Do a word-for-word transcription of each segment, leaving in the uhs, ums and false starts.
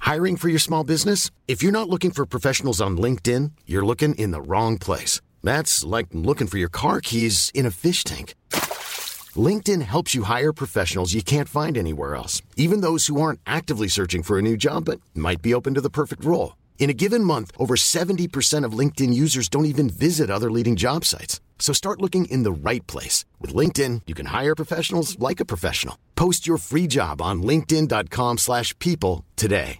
Hiring for your small business? If you're not looking for professionals on LinkedIn, you're looking in the wrong place. That's like looking for your car keys in a fish tank. LinkedIn helps you hire professionals you can't find anywhere else, even those who aren't actively searching for a new job but might be open to the perfect role. In a given month, over seventy percent of LinkedIn users don't even visit other leading job sites. So start looking in the right place. With LinkedIn, you can hire professionals like a professional. Post your free job on linkedin.com slash people today.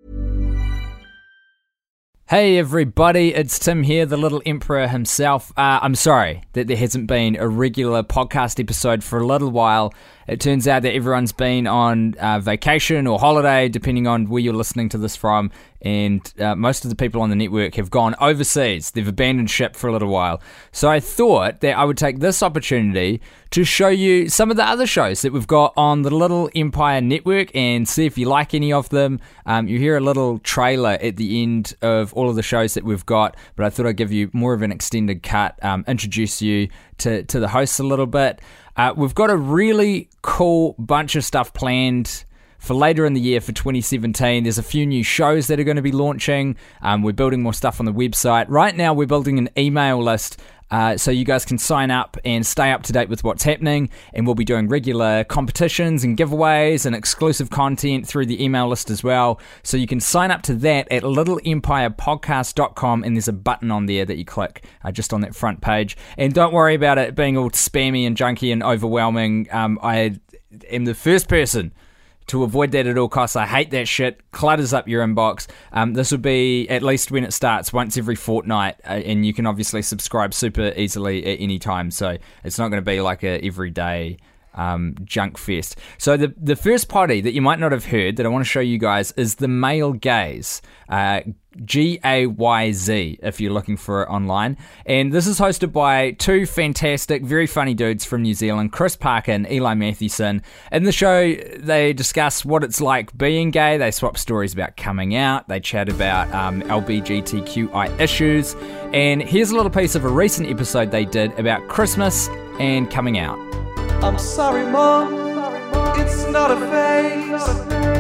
Hey everybody, it's Tim here, the Little Emperor himself. Uh, I'm sorry that there hasn't been a regular podcast episode for a little while. It turns out that everyone's been on uh, vacation or holiday, depending on where you're listening to this from, and uh, most of the people on the network have gone overseas. They've abandoned ship for a little while. So I thought that I would take this opportunity to show you some of the other shows that we've got on the Little Empire Network and see if you like any of them. Um, you hear a little trailer at the end of all of the shows that we've got, but I thought I'd give you more of an extended cut, um, introduce you to, to the hosts a little bit. Uh, we've got a really cool bunch of stuff planned for later in the year for twenty seventeen. There's a few new shows that are going to be launching. Um, we're building more stuff on the website. Right now, we're building an email list uh, so you guys can sign up and stay up to date with what's happening. And we'll be doing regular competitions and giveaways and exclusive content through the email list as well. So you can sign up to that at little empire podcast dot com, and there's a button on there that you click uh, just on that front page. And don't worry about it being all spammy and junky and overwhelming. Um, I am the first person to avoid that at all costs. I hate that shit. Clutters up your inbox. Um, this will be, at least when it starts, once every fortnight, uh, and you can obviously subscribe super easily at any time, so it's not going to be like a everyday um, junk fest. So the the first potty that you might not have heard that I want to show you guys is The Male Gaze. Uh, G A Y Z if you're looking for it online. And this is hosted by two fantastic, very funny dudes from New Zealand, Chris Parker and Eli Mathewson. In the show, they discuss what it's like being gay. They swap stories about coming out. They chat about um, L G B T Q I issues. And here's a little piece of a recent episode they did about Christmas and coming out. I'm sorry, Mom. It's not a phase.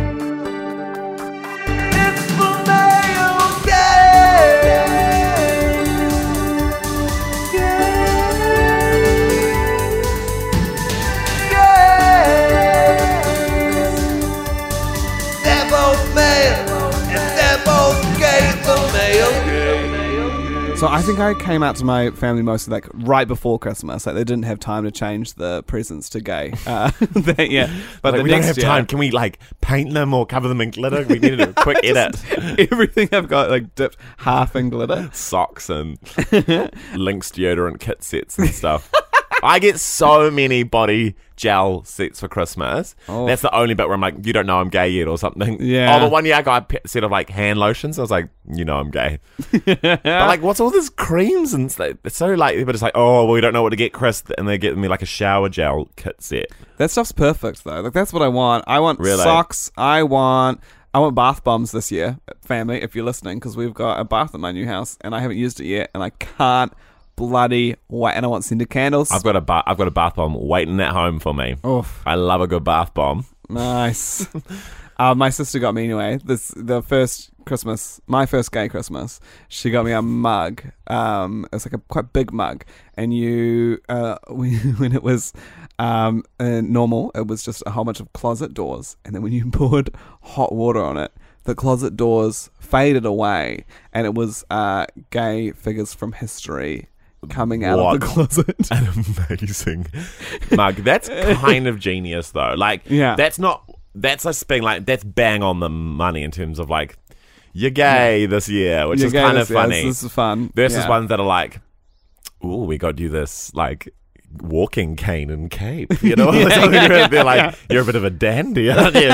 So I think I came out to my family mostly like right before Christmas. Like they didn't have time to change the presents to gay. Uh, they, yeah, but like, the we next don't have year, time. Can we like paint them or cover them in glitter? We need a quick edit. Everything I've got like dipped half in glitter. Socks and Lynx deodorant kit sets and stuff. I get so many body gel sets for Christmas. Oh. That's the only bit where I'm like, you don't know I'm gay yet or something. Yeah. Oh, but one year I got a set of like hand lotions. I was like, you know I'm gay. But like, what's all this creams and stuff? It's so like, but it's like, oh, well, we don't know what to get Chris. And they get me like a shower gel kit set. That stuff's perfect though. Like that's what I want. I want really? socks. I want... I want bath bombs this year, family, if you're listening, because we've got a bath at my new house and I haven't used it yet and I can't bloody wait, and I want scented candles. I've got a ba- I've got a bath bomb waiting at home for me. Oof. I love a good bath bomb. Nice. uh, my sister got me anyway. This the first Christmas, my first gay Christmas. She got me a mug. Um, it's like a quite big mug, and you uh, when, when it was um uh, normal, it was just a whole bunch of closet doors, and then when you poured hot water on it, the closet doors faded away, and it was uh gay figures from history coming out what of the closet. An amazing mug. That's kind of genius though. Like, yeah. that's not, that's just being like, that's bang on the money in terms of like, you're gay yeah. this year, which you're is kind of year. funny. This is fun. Versus yeah. ones that are like, ooh, we got you this like walking cane and cape. You know, yeah. they're like, you're a bit of a dandy, aren't you?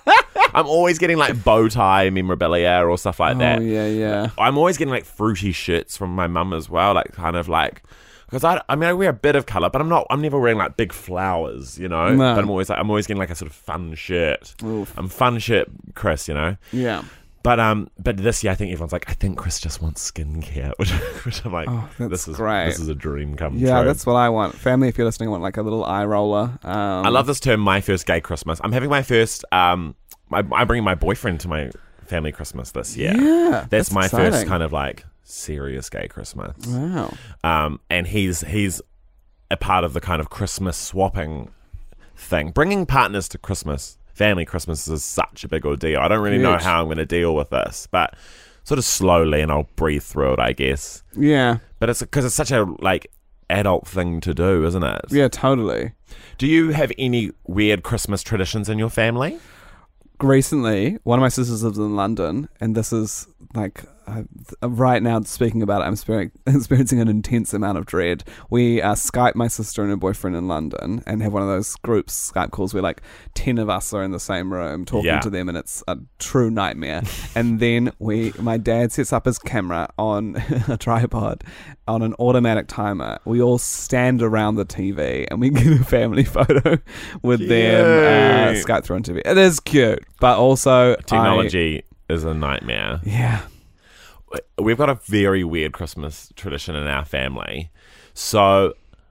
I'm always getting like bow tie memorabilia or stuff like oh, that. yeah, yeah. I'm always getting like fruity shirts from my mum as well, like kind of like, because I, I mean, I wear a bit of colour, but I'm not, I'm never wearing like big flowers, you know. No. But I'm always like, I'm always getting like a sort of fun shirt. Oof. I'm fun shirt, Chris, you know. Yeah. But um, but this year I think everyone's like, I think Chris just wants skincare, which, which I'm like, oh, that's this is great. This is a dream come yeah, true. that's what I want. Family, if you're listening, I want like a little eye roller. Um, I love this term, my first gay Christmas. I'm having my first um, I, I bring my boyfriend to my family Christmas this year. Yeah, that's, that's my exciting. first kind of like serious gay Christmas. Wow. Um, and he's he's a part of the kind of Christmas swapping thing. Bringing partners to Christmas, family Christmas is such a big ordeal. I don't really know Huge. how I'm going to deal with this, but sort of slowly, and I'll breathe through it, I guess. Yeah. But it's because it's such a like adult thing to do, isn't it? Yeah, totally. Do you have any weird Christmas traditions in your family? Recently, one of my sisters lives in London, and this is like uh, right now speaking about it, I'm exper- experiencing an intense amount of dread. We uh, Skype my sister and her boyfriend in London and have one of those groups Skype calls where like ten of us are in the same room talking Yeah. to them, and it's a true nightmare. And then we, my dad sets up his camera on a tripod on an automatic timer. We all stand around the T V and we get a family photo with them uh, Cute. Skype through on T V. It is cute, but also Technology is a nightmare. I, yeah. We've got a very weird Christmas tradition in our family. So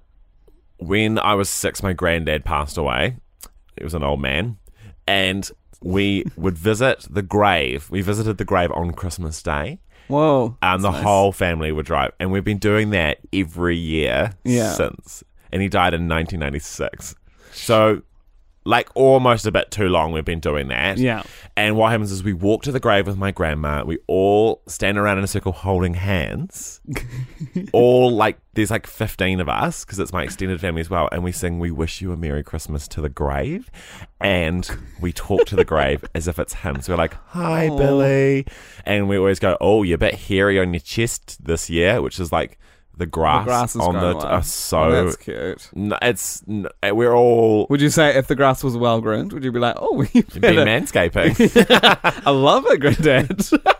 when I was six, my granddad passed away. He was an old man. And we would visit the grave. We visited the grave on Christmas Day. Whoa. And the that's nice. whole family would drive. And we've been doing that every year Yeah. since. And he died in nineteen ninety-six. So, like, almost a bit too long we've been doing that. Yeah. And what happens is we walk to the grave with my grandma. We all stand around in a circle holding hands. all, like, there's like fifteen of us, because it's my extended family as well. And we sing We Wish You a Merry Christmas to the grave. And we talk to the grave as if it's him. So we're like, hi, Aw. Billy. And we always go, oh, you're a bit hairy on your chest this year, which is like the grass, The grass is on the... growing away. Uh, so... Oh, that's cute. n- it's... n- we're all... Would you say if the grass was well groomed, would you be like, oh, we've Be had a- manscaping. I love it, granddad.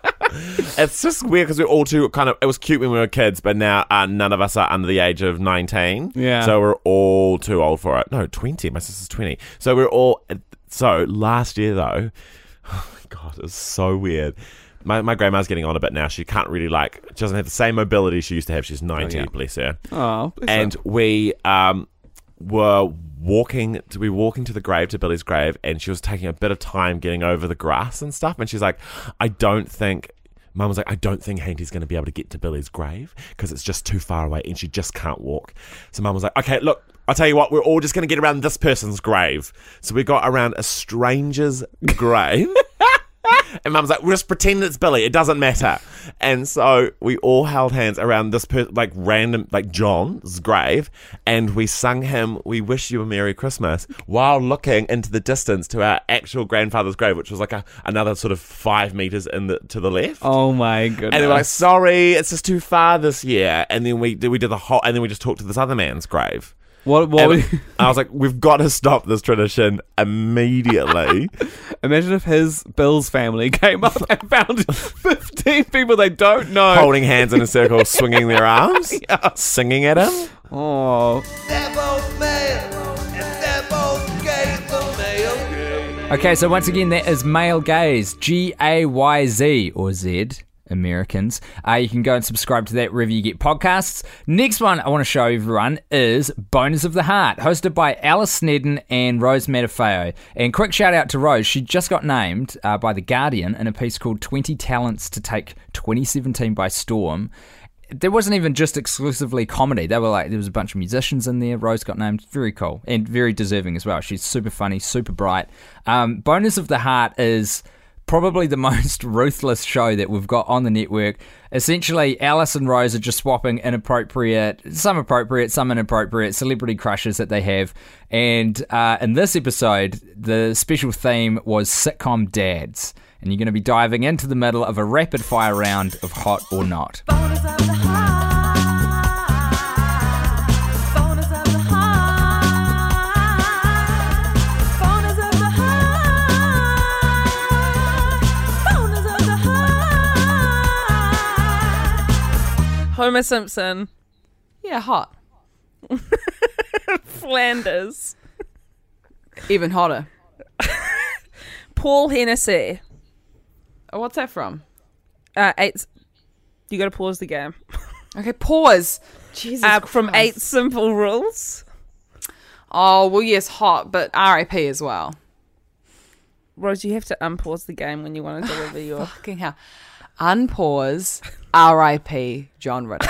It's just weird because we're all too kind of. It was cute when we were kids, but now uh, none of us are under the age of nineteen. Yeah. So we're all too old for it. No, twenty. My sister's twenty. So we're all. So last year though, oh my god, it was so weird. My my grandma's getting on a bit now. She can't really like. She doesn't have the same mobility she used to have. She's ninety. Oh, yeah. Bless her. Oh, bless And her. we um were walking to be walking to the grave, to Billy's grave, and she was taking a bit of time getting over the grass and stuff, and she's like, I don't think Mum was like, I don't think Hainty's going to be able to get to Billy's grave because it's just too far away and she just can't walk. So Mum was like, okay, look, I'll tell you what, we're all just going to get around this person's grave. So we got around a stranger's grave. And Mum's like, we'll just pretend it's Billy. It doesn't matter. And so we all held hands around this, per- like, random, like, John's grave. And we sung him, We Wish You a Merry Christmas, while looking into the distance to our actual grandfather's grave, which was like a, another sort of five meters in the to the left. Oh, my goodness. And they were like, sorry, it's just too far this year. And then we did, we did the whole, and then we just talked to this other man's grave. What, what And would you- I was like, we've got to stop this tradition immediately. Imagine if his Bill's family came up and found fifteen people they don't know. Holding hands in a circle, swinging their arms, singing at him. Oh. They're both male and they're both gay, the male gay. Okay, so once again, that is Male Gaze, G A Y Z, or Z, Americans. Uh, you can go and subscribe to that wherever you get podcasts. Next one I want to show everyone is Boners of the Heart, hosted by Alice Snedden and Rose Matafeo. And quick shout out to Rose. She just got named uh, by The Guardian in a piece called twenty Talents to Take twenty seventeen by Storm. There wasn't even just exclusively comedy. They were like, there was a bunch of musicians in there. Rose got named. Very cool and very deserving as well. She's super funny, super bright. Um, Boners of the Heart is probably the most ruthless show that we've got on the network. Essentially, Alice and Rose are just swapping inappropriate, some appropriate, some inappropriate celebrity crushes that they have. And uh, in this episode, the special theme was sitcom dads. And you're going to be diving into the middle of a rapid fire round of Hot or Not. Boners of the heart. Boners of the heart. Boners of the heart. Boners of the heart. Homer Simpson. Yeah, hot. Flanders. Even hotter. Paul Hennessy. Oh, what's that from? Uh, eight. You got to pause the game. Okay, pause. Jesus Uh, from Christ. Eight Simple Rules. Oh, well, yes, hot, but R I P as well. Rose, you have to unpause the game when you want to deliver your. Fucking hell. Unpause. R I P John Ritter.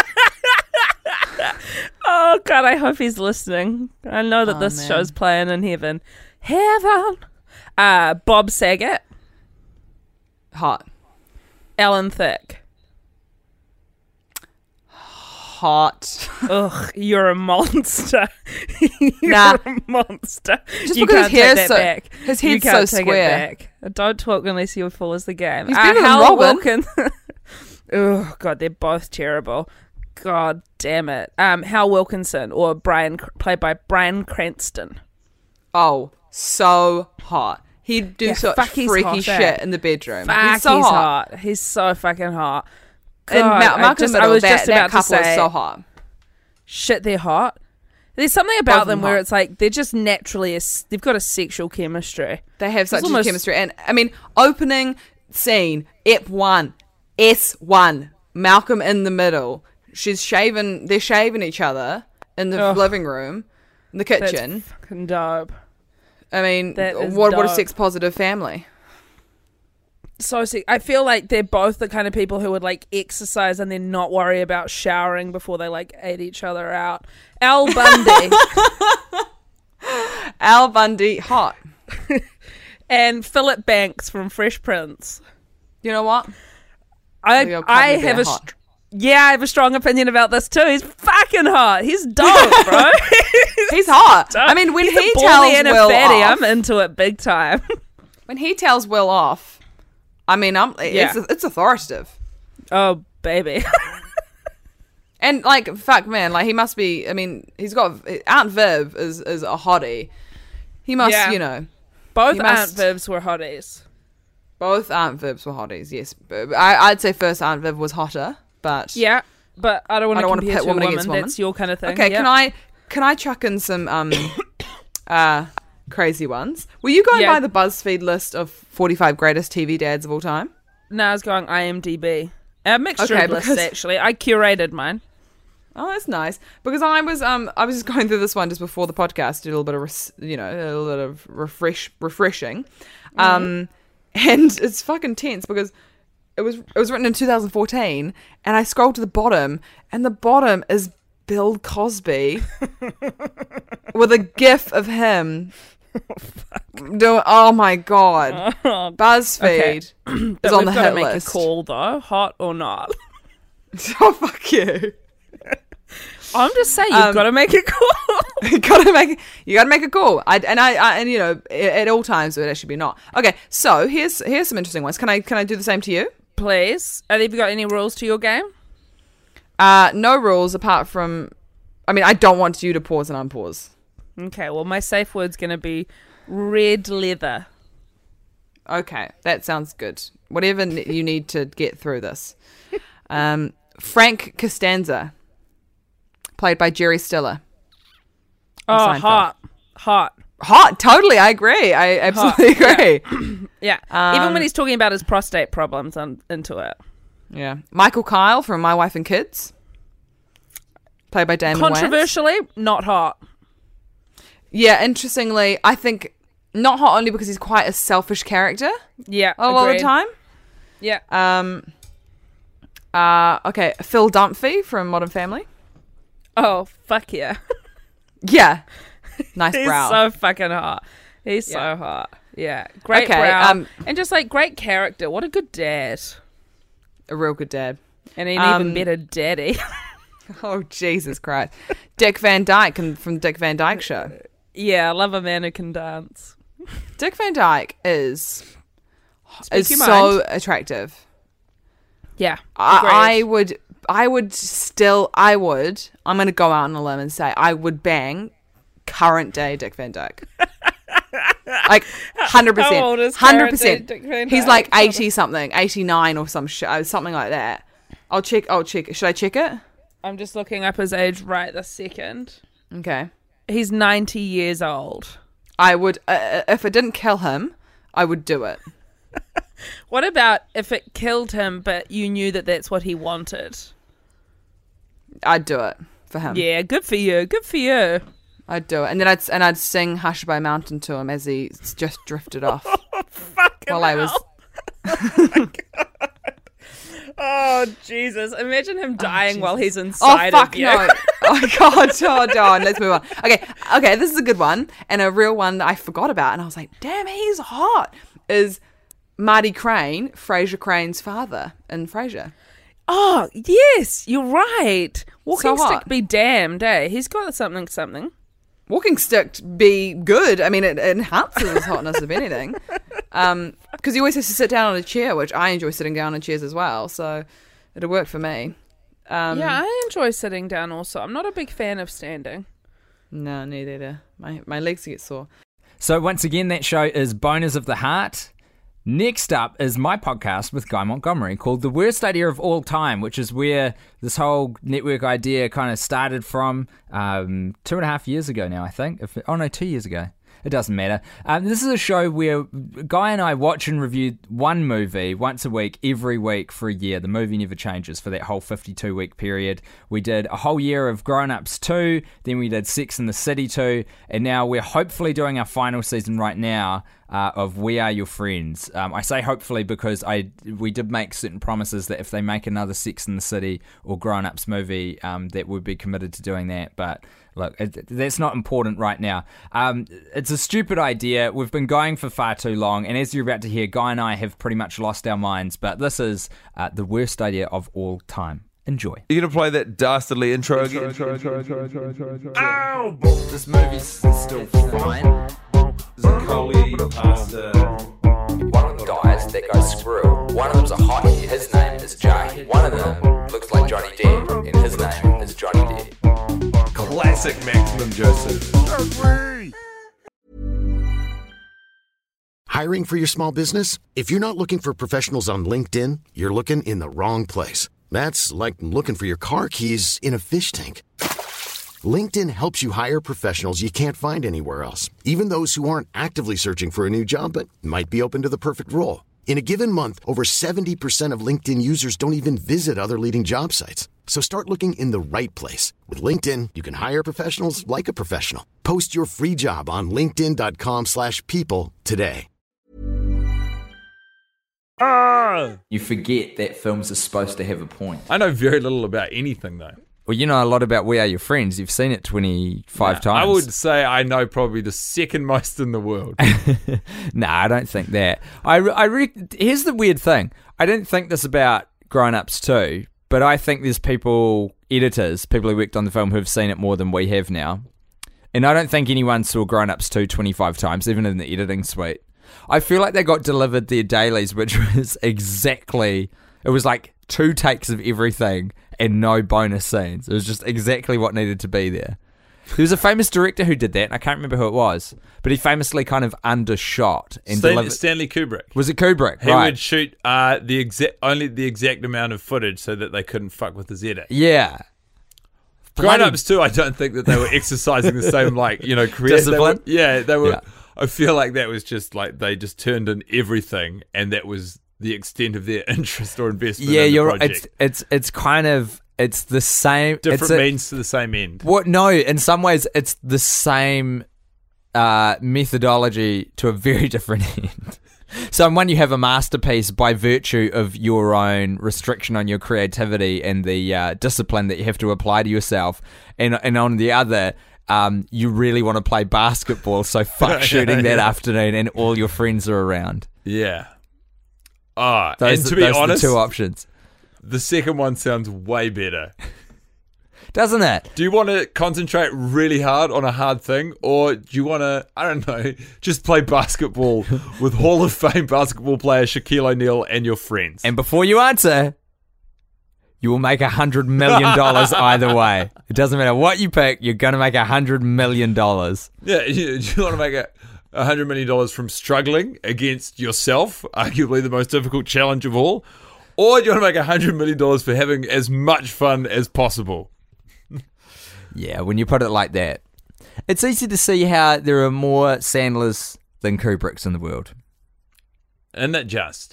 Oh God, I hope he's listening. I know that Oh, this man. show's playing in heaven. Heaven. Uh, Bob Saget, Hot. Alan Thicke. Hot. Ugh, you're a monster. you're Nah. a monster. Just you because can't his take hair's that so- back. his You head's can't so take square. It back. Don't talk unless you fall as the game. He's Uh, better than Hal Robin. Wilkins. Oh God, they're both terrible. God damn it. Um, Hal Wilkinson or Brian, played by Bryan Cranston. Oh, so hot. He'd do Yeah, such fuck, he's freaky hot, eh? shit in the bedroom. Fuck, he's so hot. He's so fucking hot. And God, Ma- I Malcolm just- I Middle, was that, just that about to couple say- is so hot. Shit, they're hot. There's something Both about of them them where hot. it's like they're just naturally, a s they've got a sexual chemistry. They have such almost- a chemistry. And, I mean, opening scene, Ep one, S one, Malcolm in the middle. She's shaving, they're shaving each other in the Ugh. living room, in the That's kitchen. fucking dope. I mean, that is what, what a dope. sex-positive family. So sick. I feel like they're both the kind of people who would like exercise and then not worry about showering before they like ate each other out. Al Bundy Al Bundy, hot. and Philip Banks from Fresh Prince. You know what? I You'll I probably have be a hot. str- yeah, I have a strong opinion about this too. He's fucking hot. He's dope, bro. He's hot. I mean, when He's he a baldy tells and a Will fatty, off, I'm into it big time. when he tells Will off, I mean, I'm Yeah. it's it's authoritative. Oh baby. And like, fuck, man, like he must be. I mean, he's got Aunt Viv is is a hottie. He must, Yeah. you know, Both You Aunt must- Vivs were hotties. both Aunt Vivs were hotties. Yes, But I, I'd say first Aunt Viv was hotter, but Yeah, but I don't want I to don't wanna compare pit two woman women. against woman. That's your kind of thing. Okay, yeah. can I can I chuck in some um uh crazy ones? Were you going Yeah. by the BuzzFeed list of forty-five greatest T V dads of all time? No, I was going I M D B. A mixture Okay, of lists, because- actually. I curated mine. Oh, that's nice. Because I was um I was just going through this one just before the podcast, did a little bit of res- you know a little bit of refresh refreshing, um, and it's fucking tense because it was it was written in two thousand fourteen, and I scrolled to the bottom, and the bottom is Bill Cosby with a GIF of him. Doing, oh my god, BuzzFeed is But on we've the got hit to make list. a call though, hot or not. Oh fuck you. I'm just saying, you've Um, got to make a call. you gotta make you gotta make a call. I and I, I and you know at, at all times it would actually be not okay. So here's here's some interesting ones. Can I can I do the same to you? Please. Have you got any rules to your game? Uh, no rules apart from. I mean, I don't want you to pause and unpause. Okay, well, my safe word's going to be red leather. Okay, that sounds good. Whatever n- you need to get through this. Um, Frank Costanza, played by Jerry Stiller. Oh, Seinfeld. hot. Hot. Hot, totally. I agree. I absolutely Hot, yeah. agree. Yeah. Um, Even when he's talking about his prostate problems, I'm into it. Yeah. Michael Kyle from My Wife and Kids, played by Damon Wayans. Controversially, not hot. Yeah, interestingly, I think not hot only because he's quite a selfish character Yeah. a lot of agreed. the time. Yeah. Um. Uh. Okay, Phil Dunphy from Modern Family. Oh, fuck yeah. Yeah, nice He's brow. so fucking hot. He's Yeah. so hot. Yeah. Great Okay, brow. um, and just like great character. What a good dad. A real good dad. And an Um, even better daddy. Oh Jesus Christ, Dick Van Dyke and from Dick Van Dyke Show. Yeah, I love a man who can dance. Dick Van Dyke is Speak is your so mind. attractive. Yeah. I, I agreed. would, I would still, I would. I'm going to go out on a limb and say I would bang current day Dick Van Dyke. Like hundred percent, How old is hundred current day percent. Dick Van He's Dyke? like eighty something, eighty nine or some shit, uh, something like that. I'll check. I'll check. Should I check it? I'm just looking up his age right this second. Okay. He's ninety years old. I would, uh, if it didn't kill him, I would do it. What about if it killed him, but you knew that that's what he wanted? I'd do it for him. Yeah, good for you. Good for you. I'd do it, and then I'd and I'd sing "Hush by Mountain" to him as he just drifted off. Fucking while I was. hell. Oh Jesus! Imagine him dying Jesus. while he's Oh inside fuck of you. no! Oh god! Oh darn! Let's move on. Okay, okay. This is a good one and a real one that I forgot about, and I was like, "Damn, he's hot." Is Marty Crane, Fraser Crane's father in Frasier? Oh yes, you're right. Walking So stick hot. be damned, eh? He's got something, something. Walking stick be good. I mean, it, it enhances his hotness if anything. Um, because he always has to sit down on a chair, which I enjoy sitting down on chairs as well. So it'll work for me. Um, Yeah, I enjoy sitting down. Also, I'm not a big fan of standing. No, neither. My my legs get sore. So once again, that show is Boners of the Heart. Next up is my podcast with Guy Montgomery called The Worst Idea of All Time, which is where this whole network idea kind of started from um, two and a half years ago now, I think. If, oh, no, two years ago. It doesn't matter. Um, this is a show where Guy and I watch and review one movie once a week, every week for a year. The movie never changes for that whole fifty-two week period. We did a whole year of Grown Ups two, then we did Sex and the City two, and now we're hopefully doing our final season right now uh, of We Are Your Friends. Um, I say hopefully because I we did make certain promises that if they make another Sex and the City or Grown Ups movie, um, that we'd be committed to doing that, but look, it, that's not important right now. Um, it's a stupid idea. We've been going for far too long, and as you're about to hear, Guy and I have pretty much lost our minds, but this is uh, the worst idea of all time. Enjoy. You gonna play that dastardly intro again? This movie's still fine. One of the guys that goes screw. One of them's a hottie. His name is Jay. One of them looks like Johnny Depp, and his name is Johnny Depp. Classic Maximum Joseph. Hiring for your small business? If you're not looking for professionals on LinkedIn, you're looking in the wrong place. That's like looking for your car keys in a fish tank. LinkedIn helps you hire professionals you can't find anywhere else, even those who aren't actively searching for a new job but might be open to the perfect role. In a given month, over seventy percent of LinkedIn users don't even visit other leading job sites. So start looking in the right place. With LinkedIn, you can hire professionals like a professional. Post your free job on linkedin.com slash people today. You forget that films are supposed to have a point. I know very little about anything, though. Well, you know a lot about We Are Your Friends. You've seen it twenty-five Nah, times. I would say I know probably the second most in the world. Nah, I don't think that. I, re- I re- Here's the weird thing. I didn't think this about Grown Ups too, but I think there's people, editors, people who worked on the film who have seen it more than we have now. And I don't think anyone saw Grown Ups two twenty-five times, even in the editing suite. I feel like they got delivered their dailies, which was exactly... It was like two takes of everything and no bonus scenes. It was just exactly what needed to be there. There was a famous director who did that, and I can't remember who it was, but he famously kind of undershot and Stan- delivered... Stanley Kubrick. Was it Kubrick? He right. would shoot uh, the exact only the exact amount of footage so that they couldn't fuck with his edit. Yeah. Grown Bloody- Ups too, I don't think that they were exercising the same, like, you know, creative. Discipline? They were, yeah, they were. Yeah. I feel like that was just like they just turned in everything, and that was the extent of their interest or investment. Yeah, in the you're right. project. It's, it's, it's kind of... It's the same... Different it's a- means to the same end. What? No, in some ways, it's the same uh, methodology to a very different end. So in one, you have a masterpiece by virtue of your own restriction on your creativity and the uh, discipline that you have to apply to yourself. And, and on the other, um, you really want to play basketball, so fuck shooting that Yeah. afternoon and all your friends are around. Yeah. Ah, Those, and to be those honest, are the two options. the second one sounds way better. Doesn't it? Do you want to concentrate really hard on a hard thing, or do you want to, I don't know, just play basketball with Hall of Fame basketball player Shaquille O'Neal and your friends? And before you answer, you will make a hundred million dollars either way. It doesn't matter what you pick, you're going to make a hundred million dollars. Yeah, you, do you want to make a a hundred million dollars from struggling against yourself, arguably the most difficult challenge of all, or do you want to make a hundred million dollars for having as much fun as possible? Yeah, when you put it like that, it's easy to see how there are more Sandlers than Kubricks in the world. Isn't that just?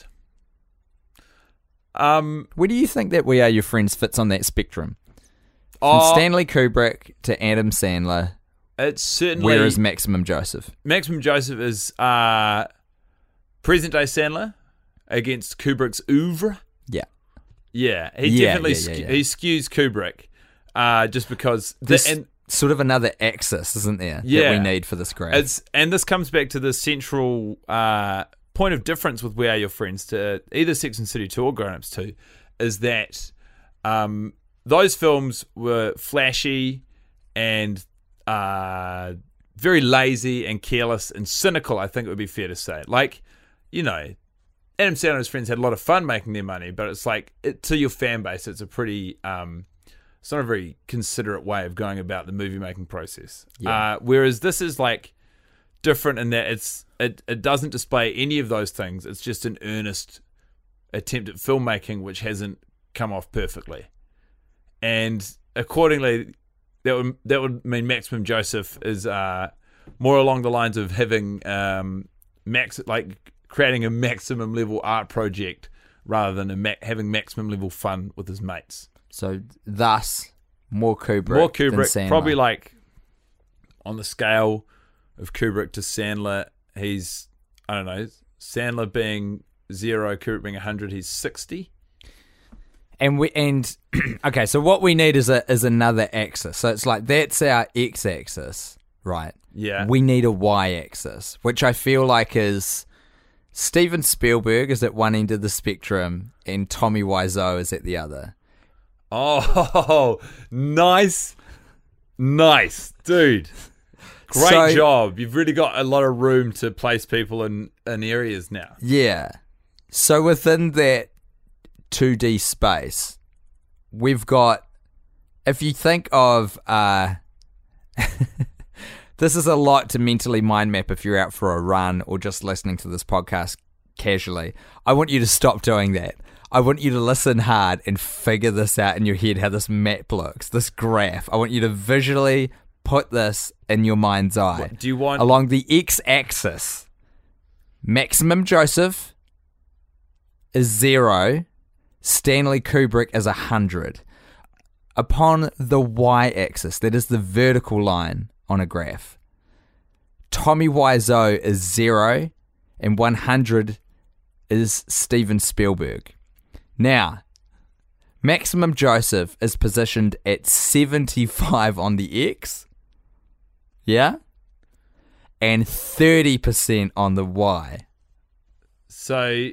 Um, Where do you think that We Are Your Friends fits on that spectrum? From oh, Stanley Kubrick to Adam Sandler, it's certainly where is Maximum Joseph? Maximum Joseph is uh, present day Sandler against Kubrick's oeuvre. Yeah. Yeah, he Yeah, definitely yeah, yeah, skew- yeah. he skews Kubrick, uh, just because the, There's and sort of another axis, isn't there, that Yeah. we need for this graph? it's and this comes back to the central uh, point of difference with We Are Your Friends to either Sex and the City two or Grown Ups two, is that um, those films were flashy and uh, very lazy and careless and cynical. I think it would be fair to say, like, you know. Adam Sandler and his friends had a lot of fun making their money, but it's like, it, to your fan base, it's a pretty, um, it's not a very considerate way of going about the movie making process. Yeah. Uh, whereas this is like different in that it's it, it doesn't display any of those things. It's just an earnest attempt at filmmaking, which hasn't come off perfectly. And accordingly, that would that would mean Maximum Joseph is uh, more along the lines of having um, max like. creating a maximum level art project rather than a ma- having maximum level fun with his mates. So thus, more Kubrick. More than Kubrick, Sandler. probably like on the scale of Kubrick to Sandler, he's, I don't know, Sandler being zero, Kubrick being one hundred, he's sixty. And we and okay, so what we need is a is another axis. So it's like that's our x-axis, right? Yeah. We need a y-axis, which I feel like is Steven Spielberg is at one end of the spectrum and Tommy Wiseau is at the other. Oh, nice. Nice, dude. Great So- job. You've really got a lot of room to place people in, in areas now. Yeah. So within that two D space, we've got, if you think of, uh, this is a lot to mentally mind map if you're out for a run or just listening to this podcast casually. I want you to stop doing that. I want you to listen hard and figure this out in your head, how this map looks, this graph. I want you to visually put this in your mind's eye. What, do you want- Along the x-axis, Maximum Joseph is zero, Stanley Kubrick is one hundred. Upon the y-axis, that is the vertical line on a graph, Tommy Wiseau is zero and one hundred is Steven Spielberg. Now, Maximum Joseph is positioned at seventy-five on the X, yeah, and thirty percent on the Y. So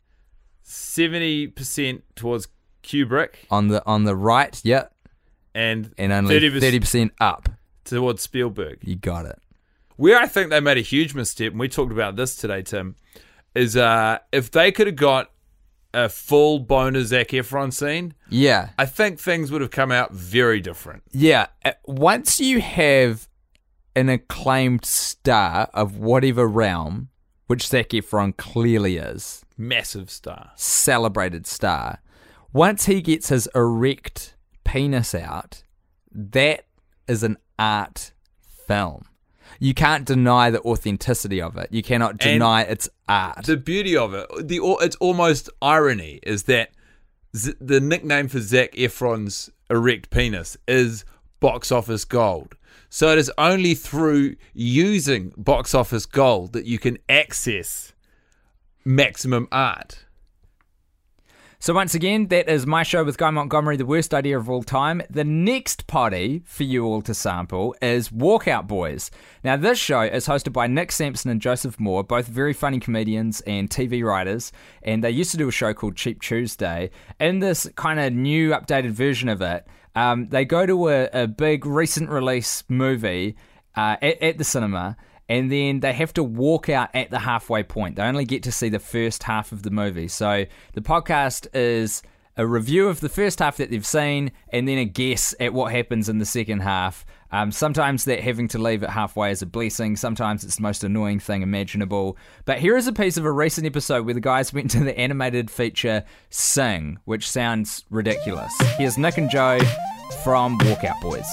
seventy percent towards Kubrick On the on the right, yeah, and and only thirty percent thirty percent up. towards Spielberg. You got it. Where I think they made a huge misstep, and we talked about this today, Tim, is uh, if they could have got a full boner Zac Efron scene, Yeah. I think things would have come out very different. Yeah, uh, once you have an acclaimed star of whatever realm, which Zac Efron clearly is, Massive star. celebrated star, once he gets his erect penis out, that is an art film. You can't deny the authenticity of it. You cannot deny its art. The beauty of it, the it's almost irony, is that Z- the nickname for Zac Efron's erect penis is Box Office Gold. So it is only through using Box Office Gold that you can access maximum art. So once again, that is my show with Guy Montgomery, the worst idea of all time. The next potty for you all to sample is Walkout Boys. Now this show is hosted by Nick Sampson and Joseph Moore, both very funny comedians and T V writers, and they used to do a show called Cheap Tuesday. In this kind of new updated version of it, um, they go to a, a big recent release movie uh, at, at the cinema, and then they have to walk out at the halfway point. They only get to see the first half of the movie. So the podcast is a review of the first half that they've seen, and then a guess at what happens in the second half. Um, sometimes that having to leave it halfway is a blessing. Sometimes it's the most annoying thing imaginable. But here is a piece of a recent episode where the guys went to the animated feature Sing, which sounds ridiculous. Here's Nick and Joe from Walkout Boys.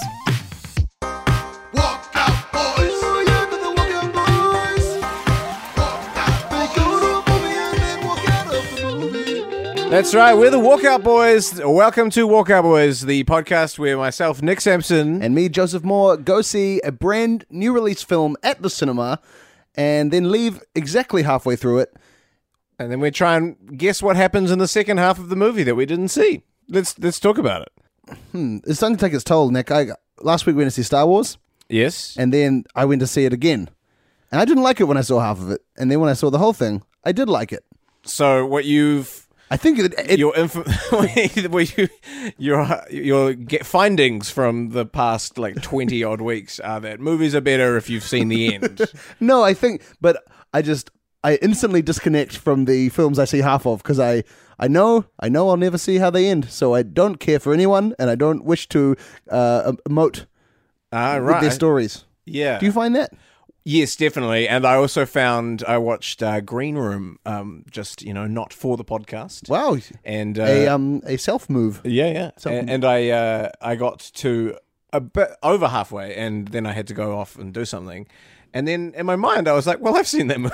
That's right, we're the Walkout Boys. Welcome to Walkout Boys, the podcast where myself, Nick Sampson, and me, Joseph Moore, go see a brand new release film at the cinema and then leave exactly halfway through it and then we try and guess what happens in the second half of the movie that we didn't see. Let's let's talk about it. Hmm. It's starting to take its toll, Nick. I, last week we went to see Star Wars, Yes. and then I went to see it again. And I didn't like it when I saw half of it. And then when I saw the whole thing, I did like it. So what you've I think it, it your inf- what you, your your get findings from the past like twenty odd weeks are that movies are better if you've seen the end. No, I think, but I just, I instantly disconnect from the films I see half of because I, I know, I know I'll never see how they end. So I don't care for anyone and I don't wish to uh, emote Ah, with right. their stories. Yeah. Do you find that? Yes, definitely. And I also found I watched uh, Green Room, um, just you know, not for the podcast. Wow. And uh, a um a self move. yeah, yeah. Self- And, and I uh, I got to a bit over halfway, and then I had to go off and do something. And then in my mind, I was like, "Well, I've seen that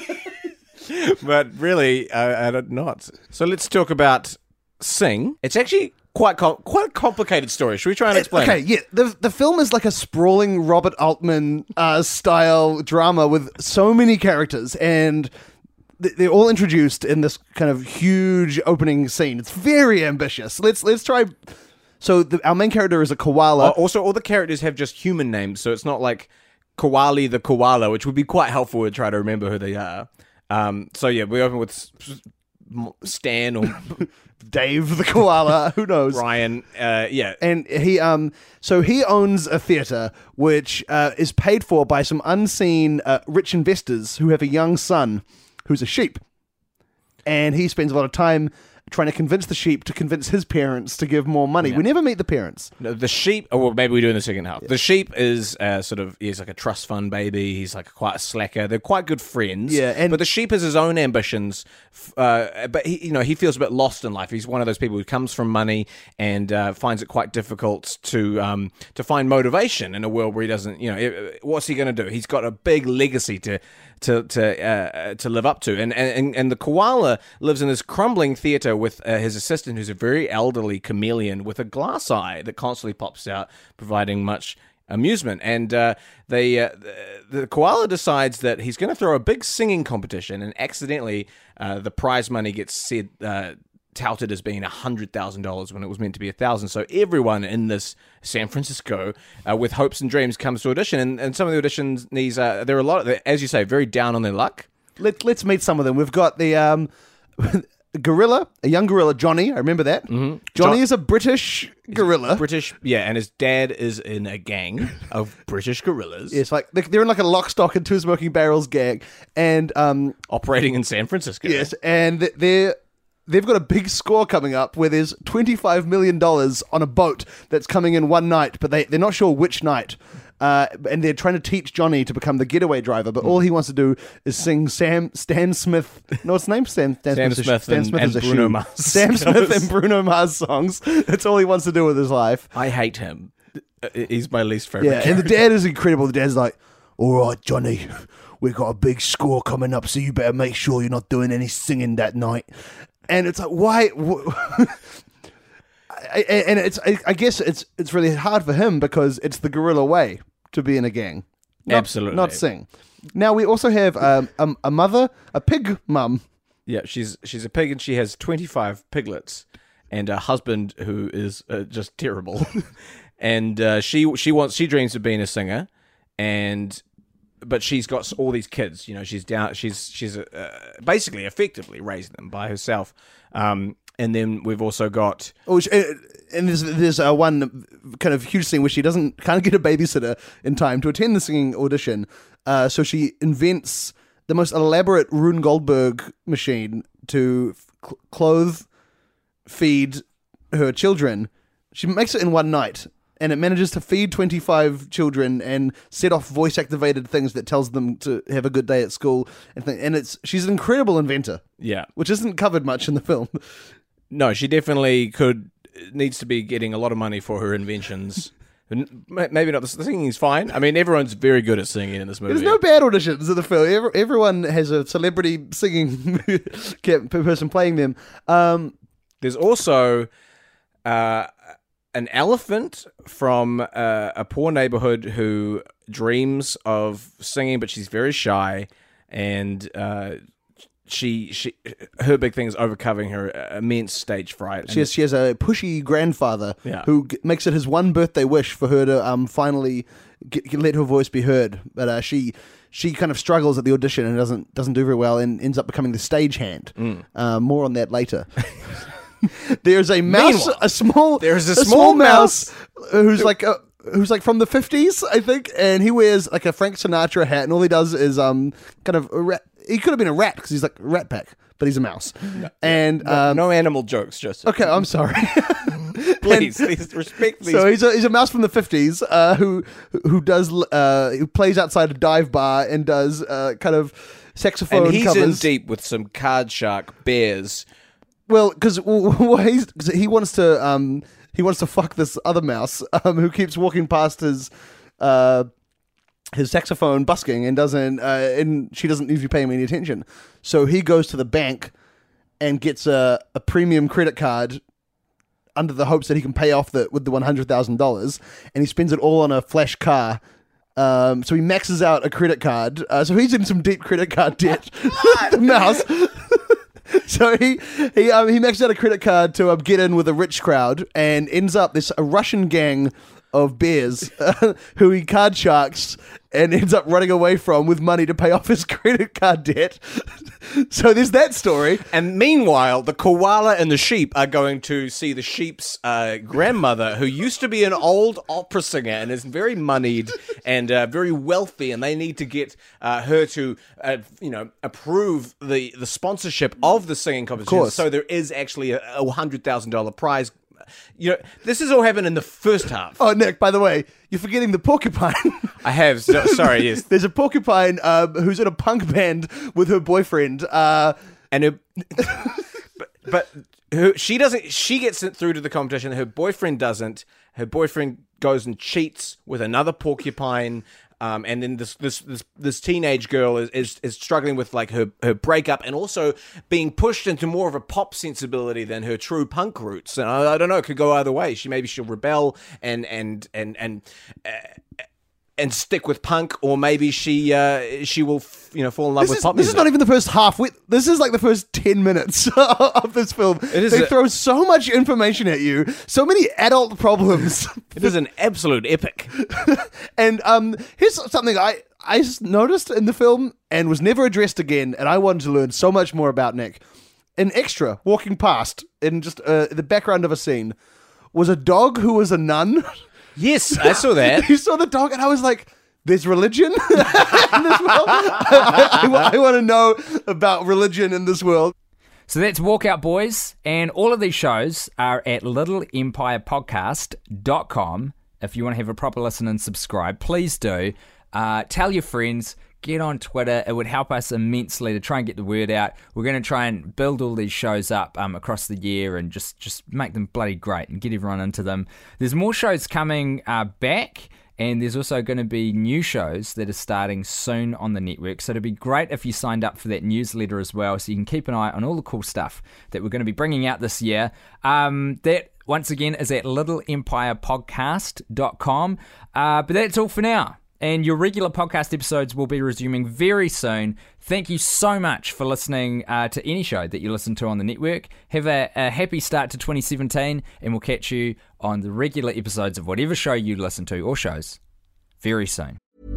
movie," but really, I, I did not. So let's talk about Sing. It's actually quite com- quite a complicated story. Should we try and explain? Okay, yeah. The the film is like a sprawling Robert Altman uh, style drama with so many characters, and th- they're all introduced in this kind of huge opening scene. It's very ambitious. Let's let's try. So the, our main character is a koala. Uh, also, all the characters have just human names, so it's not like Koali the koala, which would be quite helpful to try to remember who they are. Um, so yeah, we open with S- S- Stan or Dave the koala. Who knows? Ryan. Uh, yeah, And he um so he owns a theater which uh, is paid for by some unseen uh, rich investors who have a young son who's a sheep, and he spends a lot of time trying to convince the sheep to convince his parents to give more money. We never meet the parents. No, the sheep. Oh, well, maybe we do in the second half. The sheep is uh, sort of he's like a trust fund baby. He's like quite a slacker. They're quite good friends. Yeah, and- but the sheep has his own ambitions. f- Uh, but he, you know, he feels a bit lost in life. He's one of those people who comes from money and uh, finds it quite difficult to um, to find motivation in a world where he doesn't. You know, it- what's he going to do? He's got a big legacy to to to uh, to live up to, and and and the koala lives in this crumbling theater with uh, his assistant, who's a very elderly chameleon with a glass eye that constantly pops out, providing much amusement. And uh, they, uh, the, the koala decides that he's going to throw a big singing competition, and accidentally uh, the prize money gets said. Uh, touted as being one hundred thousand dollars when it was meant to be one thousand dollars. So everyone in this San Francisco uh, with hopes and dreams comes to audition. And, and some of the auditions, these, uh, there are a lot, of, as you say, very down on their luck. Let, let's meet some of them. We've got the um, gorilla, a young gorilla, Johnny. I remember that. Mm-hmm. Johnny Jo- is a British gorilla. British, yeah, and his dad is in a gang of British gorillas It's like they- they're in like a lock, stock, and two smoking barrels gang, and um, operating in San Francisco. yes, and they're they've got a big score coming up where there's twenty-five million dollars on a boat that's coming in one night, but they they're not sure which night. Uh, and they're trying to teach Johnny to become the getaway driver, but all he wants to do is sing Sam Stan Smith. No, what's his name? Sam, Stan Sam Smith's a- Smith Stan and- Smith and is a Bruno shoe. Mars. Sam Smith and Bruno Mars songs. That's all he wants to do with his life. I hate him. Uh, He's my least favorite. Yeah, and the dad is incredible. The dad's like, "All right, Johnny, we've got a big score coming up, so you better make sure you're not doing any singing that night." And it's like, why? wh- I, I- and it's, I, I guess it's it's really hard for him because it's the gorilla way to be in a gang. Not, Absolutely. not sing. Now we also have um, a, a mother, a pig mum. Yeah, she's she's a pig and she has twenty-five piglets and a husband who is uh, just terrible. and uh, she she wants she dreams of being a singer, and but she's got all these kids. You know, she's down. She's she's uh, basically effectively raised them by herself. Um, and then we've also got Oh, she- uh, and there's there's uh, one kind of huge thing where she doesn't can't get a babysitter in time to attend the singing audition. Uh, so she invents the most elaborate Rune Goldberg machine to f- clothe, feed her children. She makes it in one night, and it manages to feed twenty-five children and set off voice-activated things that tells them to have a good day at school. And, th- and it's she's an incredible inventor, yeah. which isn't covered much in the film. No, she definitely could needs to be getting a lot of money for her inventions. N- Maybe not. The singing is fine. I mean, everyone's very good at singing in this movie. There's no bad auditions in the film. Every, everyone has a celebrity singing person playing them. Um, There's also uh, an elephant from uh, a poor neighborhood who dreams of singing, but she's very shy, and uh, she she her big thing is overcoming her immense stage fright. She has, she has a pushy grandfather Yeah. who g- makes it his one birthday wish for her to um finally get, get- let her voice be heard. But uh, she she kind of struggles at the audition and doesn't doesn't do very well and ends up becoming the stagehand. Mm. Uh, more on that later. There's a mouse, Meanwhile, a small, there's a small, small mouse who's like a, who's like from the fifties, I think, and he wears like a Frank Sinatra hat, and all he does is um kind of a rat. He could have been a rat because he's like a rat pack, but he's a mouse. And no, um, no animal jokes, Joseph. okay, I'm sorry. Please, please respect these. So he's a, he's a mouse from the fifties uh, who who does uh, who plays outside a dive bar and does uh, kind of saxophone and he's covers. in deep with some card shark bears. Well, because well, he's 'cause he wants to um he wants to fuck this other mouse um who keeps walking past his uh his saxophone busking and doesn't uh and she doesn't usually pay him any attention. So he goes to the bank and gets a, a premium credit card under the hopes that he can pay off the with the one hundred thousand dollars, and he spends it all on a flash car. Um, so he maxes out a credit card. Uh, so he's in some deep credit card debt. The mouse. So he he um, he maxed out a credit card to um, get in with a rich crowd, and ends up this a Russian gang of bears uh, who he card sharks and ends up running away from with money to pay off his credit card debt. So there's that story. And meanwhile, the koala and the sheep are going to see the sheep's uh, grandmother, who used to be an old opera singer and is very moneyed and uh, very wealthy, and they need to get uh, her to, uh, you know, approve the, the sponsorship of the singing competition. course. So there is actually a, a one hundred thousand dollars prize. You know, this has all happened in the first half. Oh, Nick, by the way, you're forgetting the porcupine. I have. So, sorry, yes. There's a porcupine um, who's in a punk band with her boyfriend. Uh, and her, but, but her, she doesn't. She gets it through to the competition. Her boyfriend doesn't. Her boyfriend goes and cheats with another porcupine. Um, and then this this this this teenage girl is, is is struggling with like her her breakup and also being pushed into more of a pop sensibility than her true punk roots. And I, I don't know, it could go either way. She maybe she'll rebel and and and and. Uh, and stick with punk, or maybe she uh, she will f- you know fall in love this with is, pop this music. is not even the first half. We, this is like the first ten minutes of this film. It is they a- throw so much information at you, so many adult problems. It is an absolute epic. And um, here's something I I just noticed in the film and was never addressed again, and I wanted to learn so much more about Nick. An extra walking past in just uh, the background of a scene was a dog who was a nun. Yes, I saw that. You saw the dog, and I was like, there's religion in this world? I, I, I want to know about religion in this world. So that's Walkout Boys, and all of these shows are at little empire podcast dot com. If you want to have a proper listen and subscribe, please do. Uh, tell your friends, get on Twitter. It would help us immensely to try and get the word out. We're going to try and build all these shows up um, across the year and just, just make them bloody great and get everyone into them. There's more shows coming uh, back, and there's also going to be new shows that are starting soon on the network. So it'd be great if you signed up for that newsletter as well, so you can keep an eye on all the cool stuff that we're going to be bringing out this year. Um, that, once again, is at little empire podcast dot com. Uh, but that's all for now. And your regular podcast episodes will be resuming very soon. Thank you so much for listening uh, to any show that you listen to on the network. Have a, a happy start to twenty seventeen, and we'll catch you on the regular episodes of whatever show you listen to or shows very soon.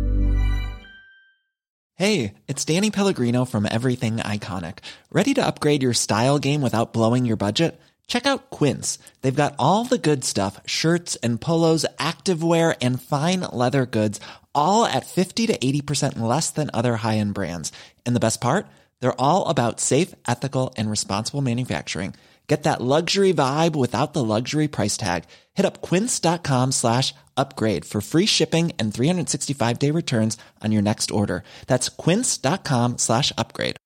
Hey, it's Danny Pellegrino from Everything Iconic. Ready to upgrade your style game without blowing your budget? Check out Quince. They've got all the good stuff, shirts and polos, activewear, and fine leather goods, all at fifty to eighty percent less than other high-end brands. And the best part? They're all about safe, ethical, and responsible manufacturing. Get that luxury vibe without the luxury price tag. Hit up quince.com slash upgrade for free shipping and three sixty-five day returns on your next order. That's quince.com slash upgrade.